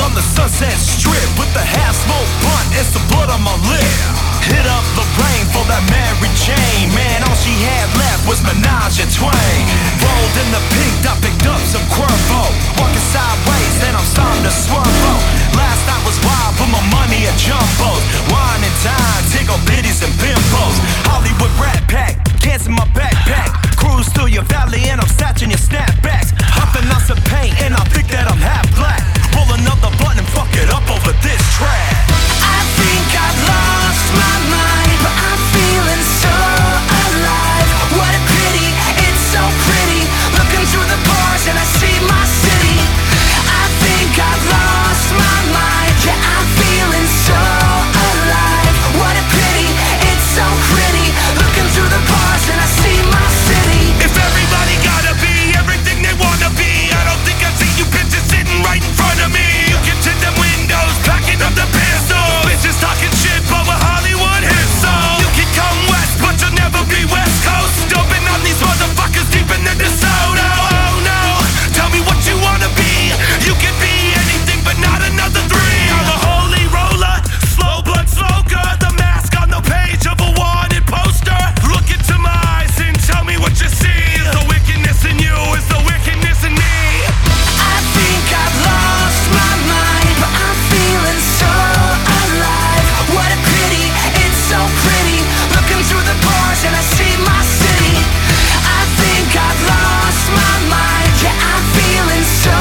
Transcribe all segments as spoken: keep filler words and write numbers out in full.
on the Sunset Strip with the half-smoked blunt and some blood on my lip. Hit up Lorraine for that Mary Jane. Man, all she had left was Menage a Twain. Rolled in the pink, I picked up some Cuervo. Walking sideways, then I'm starting to swervo. Last night was wild, put my money at Jumbo's. Wine and dine, tickle bitties and bimbos. Hollywood Rat Pack, cans in my backpack. Cruise through your valley and I'm snatching your snapbacks. Hopping on some paint and I think that I'm half black. Pull another button and fuck it up over this track. I think I've lost my mind, but I'm feeling so alive. What a pity, it's so pretty. Looking through the bars and I see my city. I think I've lost my mind, yeah, I'm feeling so alive. What a pity, it's so pretty. Looking through the bars and I see my city. If everybody gotta be everything they wanna be, I don't think I see you bitches sitting right in front of me. You can tint them windows, packing up the pistols. Bitches talking shit, but we're Hollywood hits, so you can come west, but you'll never be West Coast. Dumping on these motherfuckers deep in the DeSoto. Oh no, tell me what you wanna be. You can be anything, but not another three. I'm a holy roller, slow blood smoker. The mask on the page of a wanted poster. Look into my eyes and tell me what you see. Is the wickedness in you, is the wickedness in me. I think I've lost my mind, but I'm feeling so alive. What a pity, it's so pretty. Looking through the bars and I see my city. I think I've lost my mind, yeah, I'm feeling so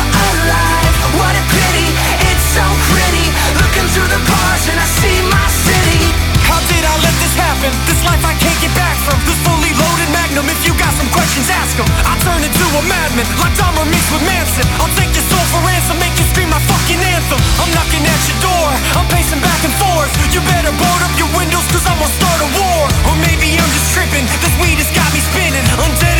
alive. What a pity, it's so pretty. Looking through the bars and I see my city. How did I let this happen? This life I can't get back from. This fully loaded magnum, if you got some questions, ask them. I turn into a madman, like Dahmer mixed with Manson. I'll take your soul for ransom, make you scream my fucking anthem. I'm knocking at your door, I'm pacing back and forth. You better board up your windows, cause I'm gonna start a war. Or maybe I'm just tripping, this weed has got me spinning. Undead